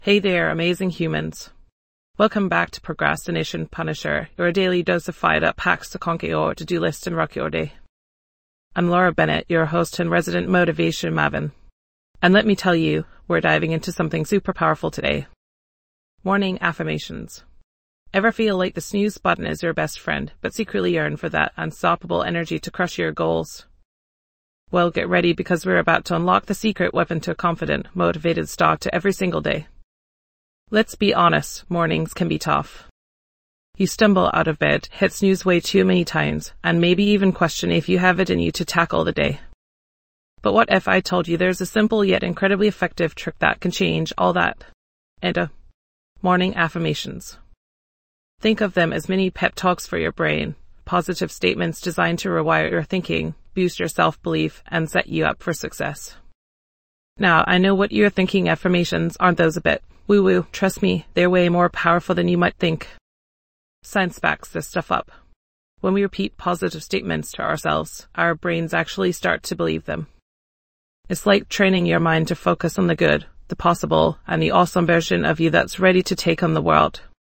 Hey there, amazing humans. Welcome back to Procrastination Punisher, your daily dose of fired up hacks to conquer your to-do list and rock your day. I'm Laura Bennett, your host and resident motivation maven. And let me tell you, we're diving into something super powerful today. Morning affirmations. Ever feel like the snooze button is your best friend, but secretly yearn for that unstoppable energy to crush your goals? Well, get ready because we're about to unlock the secret weapon to a confident, motivated start to every single day. Let's be honest, mornings can be tough. You stumble out of bed, hit snooze way too many times, and maybe even question if you have it in you to tackle the day. But what if I told you there's a simple yet incredibly effective trick that can change all that? Enter morning affirmations. Think of them as mini pep talks for your brain, positive statements designed to rewire your thinking, boost your self-belief, and set you up for success. Now, I know what you're thinking, affirmations aren't those a bit woo-woo. Trust me, they're way more powerful than you might think. Science backs this stuff up. When we repeat positive statements to ourselves, our brains actually start to believe them. It's like training your mind to focus on the good, the possible, and the awesome version of you that's ready to take on the world.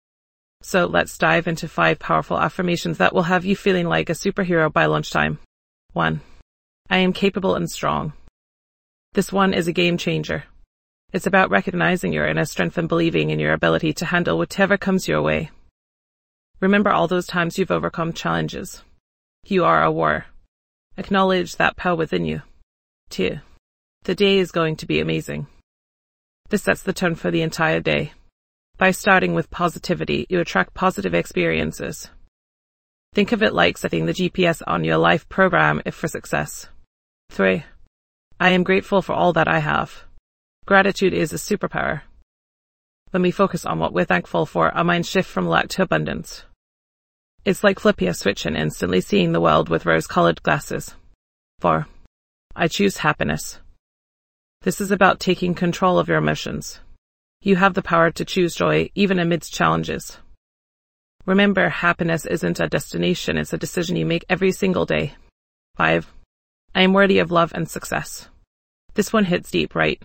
So let's dive into 5 powerful affirmations that will have you feeling like a superhero by lunchtime. 1. I am capable and strong. This one is a game changer. It's about recognizing your inner strength and believing in your ability to handle whatever comes your way. Remember all those times you've overcome challenges. You are a warrior. Acknowledge that power within you. 2. The day is going to be amazing. This sets the tone for the entire day. By starting with positivity, you attract positive experiences. Think of it like setting the GPS on your life program for success. 3. I am grateful for all that I have. Gratitude is a superpower. When we focus on what we're thankful for, our minds shift from lack to abundance. It's like flipping a switch and instantly seeing the world with rose-colored glasses. 4. I choose happiness. This is about taking control of your emotions. You have the power to choose joy even amidst challenges. Remember, happiness isn't a destination, it's a decision you make every single day. 5. I am worthy of love and success. This one hits deep, right?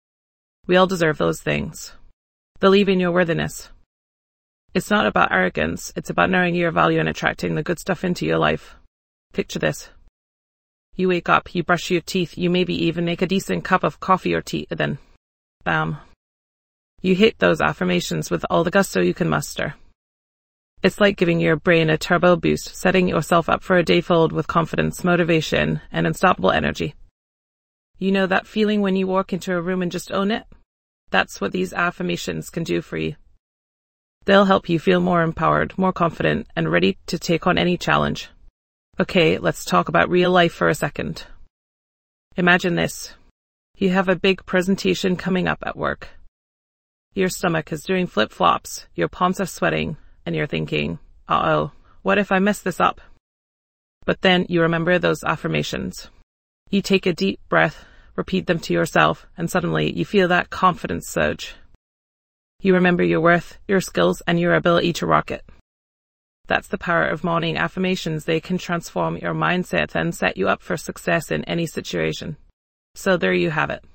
We all deserve those things. Believe in your worthiness. It's not about arrogance, it's about knowing your value and attracting the good stuff into your life. Picture this. You wake up, you brush your teeth, you maybe even make a decent cup of coffee or tea, then, bam. You hit those affirmations with all the gusto you can muster. It's like giving your brain a turbo boost, setting yourself up for a day filled with confidence, motivation, and unstoppable energy. You know that feeling when you walk into a room and just own it? That's what these affirmations can do for you. They'll help you feel more empowered, more confident, and ready to take on any challenge. Okay, let's talk about real life for a second. Imagine this. You have a big presentation coming up at work. Your stomach is doing flip-flops, your palms are sweating, and you're thinking, uh-oh, what if I mess this up? But then you remember those affirmations. You take a deep breath, repeat them to yourself, and suddenly you feel that confidence surge. You remember your worth, your skills, and your ability to rock it. That's the power of morning affirmations. They can transform your mindset and set you up for success in any situation. So there you have it.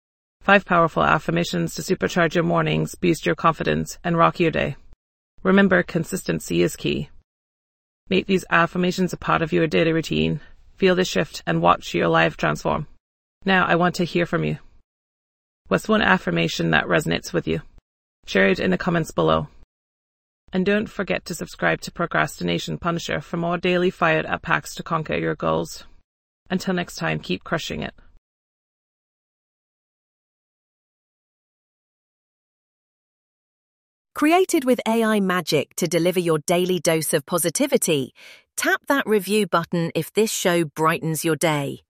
5 powerful affirmations to supercharge your mornings, boost your confidence, and rock your day. Remember, consistency is key. Make these affirmations a part of your daily routine. Feel the shift and watch your life transform. Now I want to hear from you. What's one affirmation that resonates with you? Share it in the comments below. And don't forget to subscribe to Procrastination Punisher for more daily fired up hacks to conquer your goals. Until next time, keep crushing it. Created with AI magic to deliver your daily dose of positivity, tap that review button if this show brightens your day.